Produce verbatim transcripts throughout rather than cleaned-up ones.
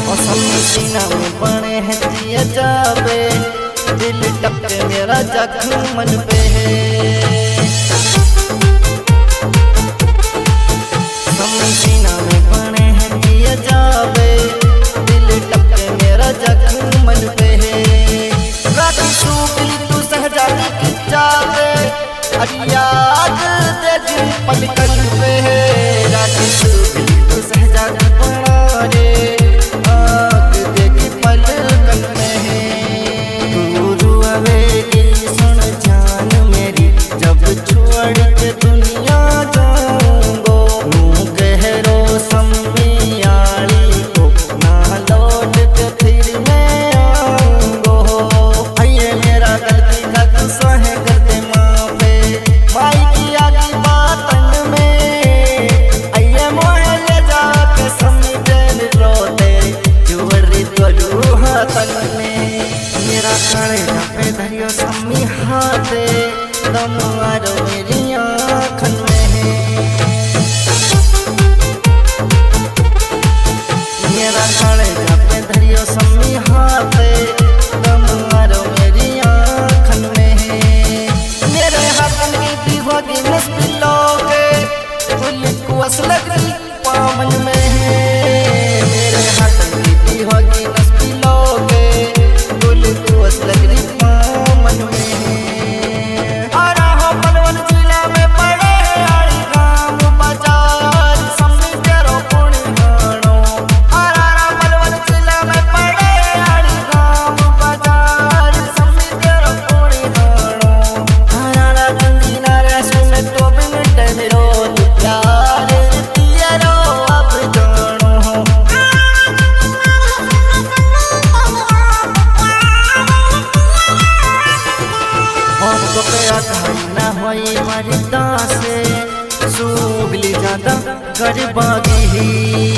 सीना में बने हैं दिए जावे, दिल टपके मेरा जख्म मन पे है। सीना में बने हैं दिए जावे, दिल टपके मेरा जख्म मन पे है। रात सूखली तू सहजादी की जावे, याद तेरी पलकन पे है। रात सूखली तू सहजादी बना रे, मेरा काले पे धरियो सम्मी हाथे, तुम्हारो मेरी आँखन में है। मेरा काले पे धरियो सम्मी हाथे, तुम्हारो मेरी आँखन में है। मेरे हाथन की दीवारी नस्बी लोगे, गुल को असलगी पावन में है। मेरे हाथन की दीवारी नस्बी लोगे, सूगली ज्यादा गरबागी ही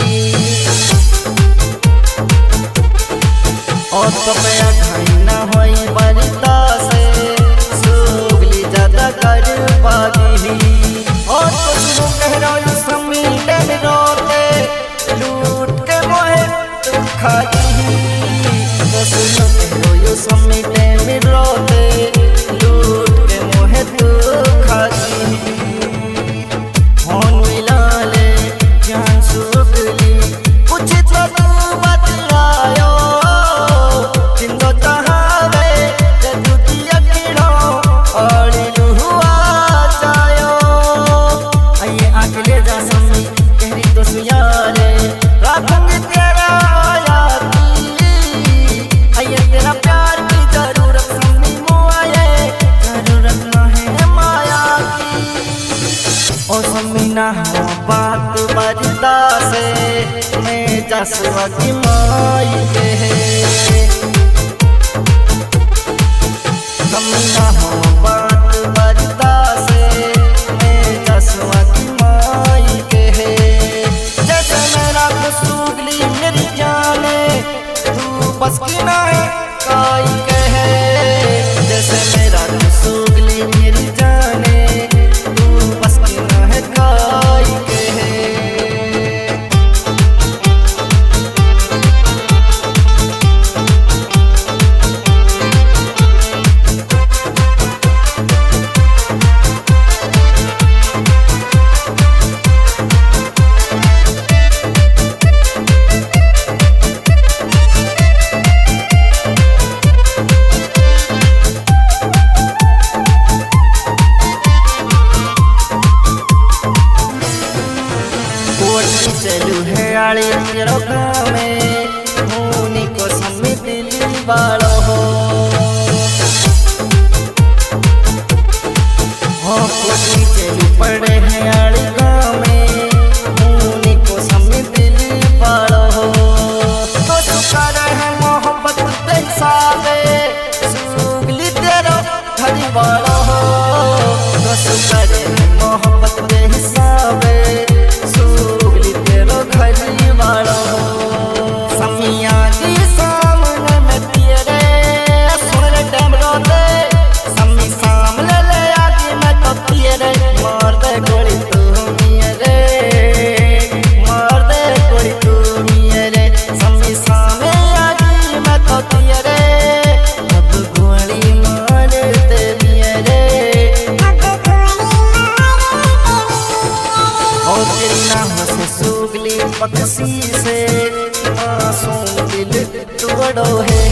और तो मैं ढाई ना होई बरता से, सूगली ज्यादा गरबागी ही। और तो सुनो कह रहा हूँ सम्मी डर रोते, लूट के मोहे तुम खाती ही। तो सुनो कह रहा हूँ सम्मी डर रोते, लूट के मोहे तुम खाती ही। बात बजता से मैं जसवा की माई के है। कमीना हो बात बजता से मैं जसवा की माई के है। जैसे मेरा सूगली मेरी जाने, तू बस की ना है काई के है। जैसे मेरा सूगली मेरी जाने, तू बस की ना है काई के है। चलू है आड़ी तेरो गाँव में, मुनी को सम्मी दिली वालो हो। हो कोटी चलू पड़े हैं आड़ी गाँव में, मुनी को सम्मी दिली वालो हो। तो सुकर है मोहब्बत ते सावे, सूगली तेरो घड़ी वालो हो। तो सुकर है मोहब्बत ते हिसाबे, समिया की सामने में तेरे छुड़ो है।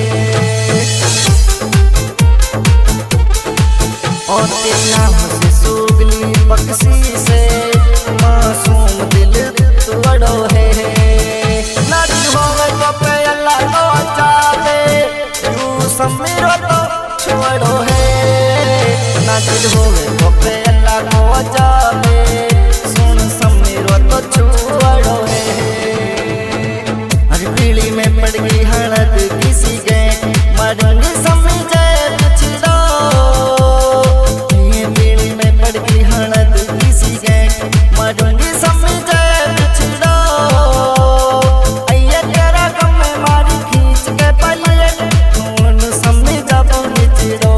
और तेरा से सुगली बक्सी से मासूम दिल तोड़ो है। ना दिल होवे तो पे अल्लाह को जावे, तू समीरो तो छोड़ो है। ना दिल होवे तो पे अल्लाह को जावे, सुन समीरो तो छोड़ो है। अरे पीली में पड़ गई हड़द किसी गए मरूंगी समझे पिछड़ो। ये पीली में पड़ गई हड़द किसी गए मरूंगी समझे पिछड़ो। अये तेरा गम में मारी खींच के पलिए, कौन समझा निचड़ो।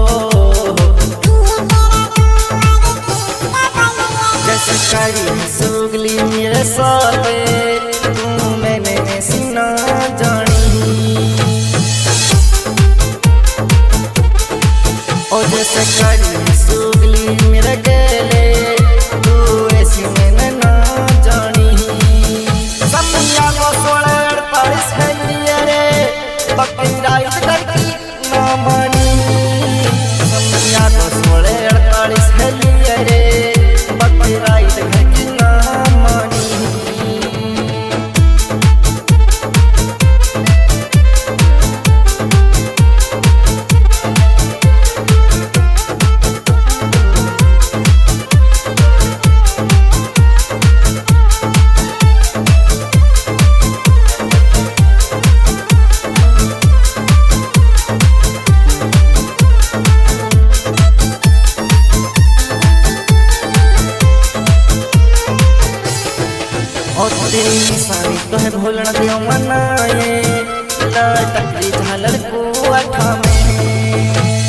जैसे करी सुगली मेरे साथे, तू मैंने ऐसी ना जानी। और जैसे करी सुगली मेरे गेले, तू ऐसी मैंने ना जानी। समिया को सोलह अड़तालीस है लिए रे, बकरी राइट करती ना मानी। समिया को सोलह अड़तालीस है लिए रे, बकरी राइट करती ना मानी। और तेरी निशानी तो है भूलना दियो मनाए, लटकती झालर को अठा में।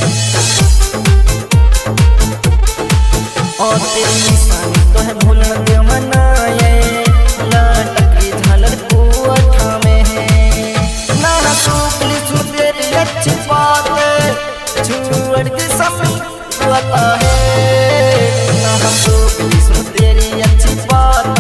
और तेरी निशानी तो है भूलना दियो मनाए, लटकती झालर को अठा में। ना सुगली छू तेरी अच्छी बात, छुअड़ के समय आता है। ना हम सुगली छू तेरी अच्छी बात,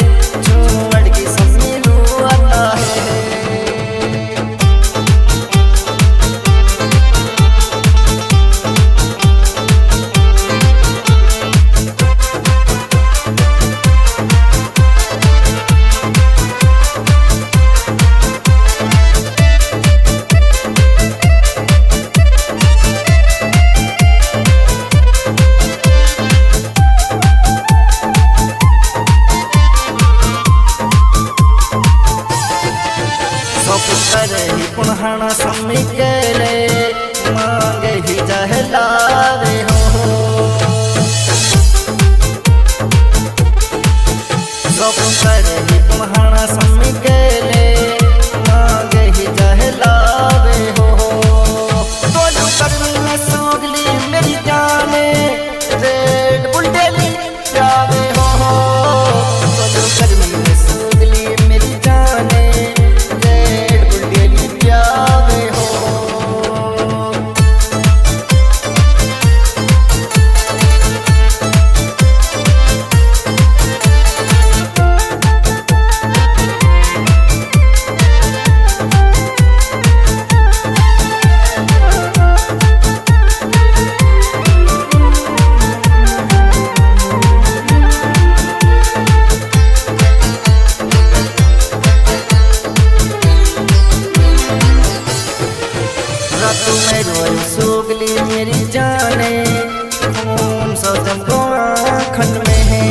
करही पुनहाना सम्मी केले, मांगे ही जहलावे हो। स्वप्न करही पुनहाना सम्मी केले, मांगे ही जहलावे हो। दोनों कर्मी में सुगली मेरी जाने, रेड बुल डेली जावे हो। दोनों कर्मी में सुगली मेरी जाने, तू मेरी सुगली मेरी जाने, खून सजम को आँखन में है।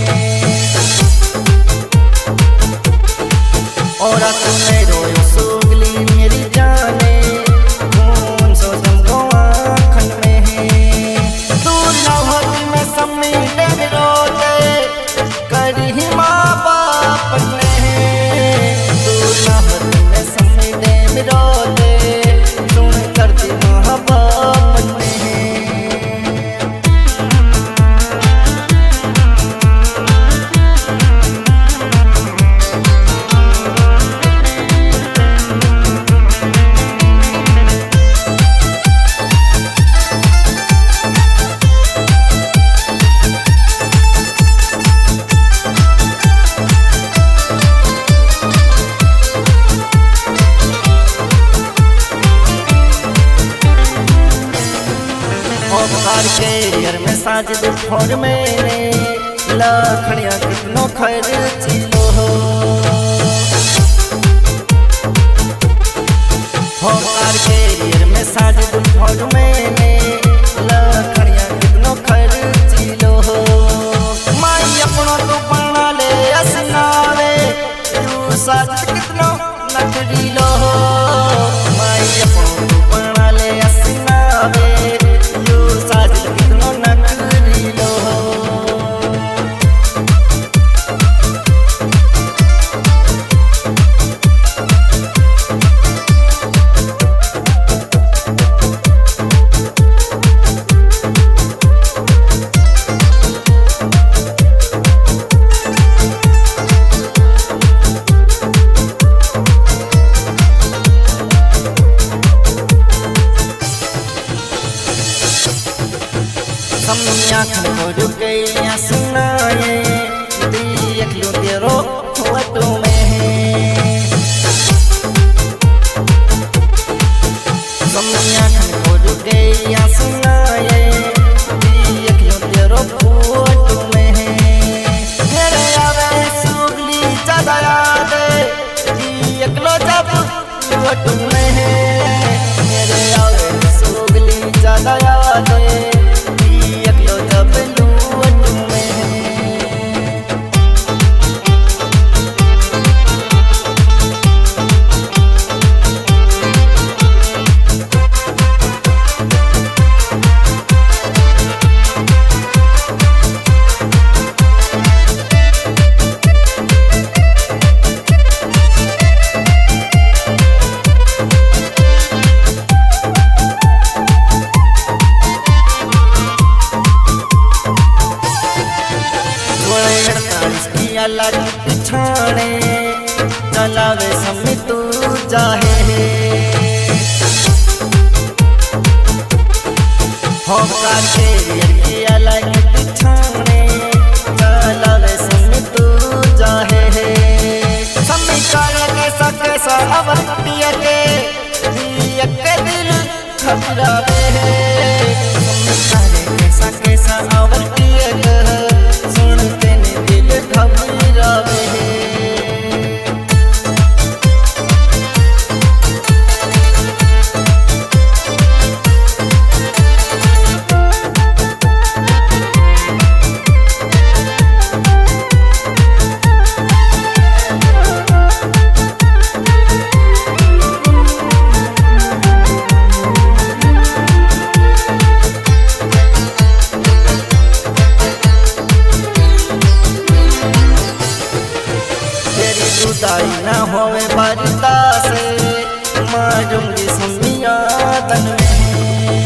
और तू मेरी सुगली मेरी जाने, खून सजम को आँखन में है। दूर न होती मैं सम्मी डेम रोते, करी माँ बाप ने। दूर न होती मैं सम्मी डेम रोते, करती माँ बाप ने। साज दोपहर में लखड़िया कितनो खर्चिलो हो कार कैरियर में साज दोपहर में लखड़िया कितनो खर्चिलो हो माई अपनो तो बना ले असनावे तू साज कितनो नखरीलो हो माई अपनो तो बना ले असनावे तू साज कितनो नखरीलो हो। समिया खो रुके या सुनाए देख लो तेरो फोटो में समिया खो रुके या सुनाए देख लो तेरो फोटो में मेरे आवे सुगली ज्यादा याद देख लो जब फोटो में मेरे आवे सुगली ज्यादा याद अलग पिछाड़े चलावे समय तू चाहे हो कार कैरियर की अलग पिछाड़े चलावे समय तू चाहे समय काले कैसा कैसा अवतिया के दिया के दिल घबरावे समय काले कैसा कैसा अवतिया के सुनते ने दिल घबरावे जुदाई न होवे बरदा से मारूंगी समिया तन में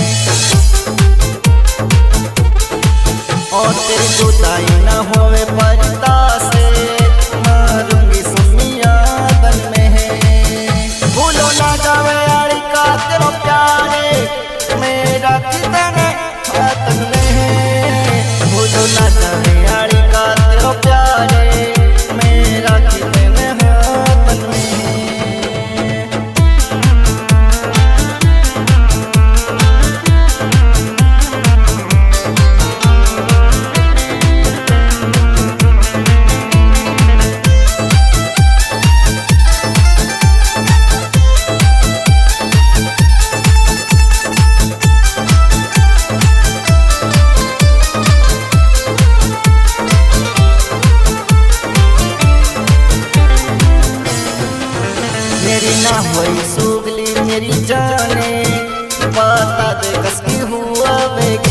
और तेरी जुदाई न होवे बरदा से मारूंगी समिया तन में भूलो ना जावे यारी का तेरा प्यारे मेरा कितने हाथन में भूलो ना जावे यारी का तेरा प्यारे मेरा कितने हाथन में। मेरी ना हुई सुगली मेरी जाने बता दे कसकी हुआ वे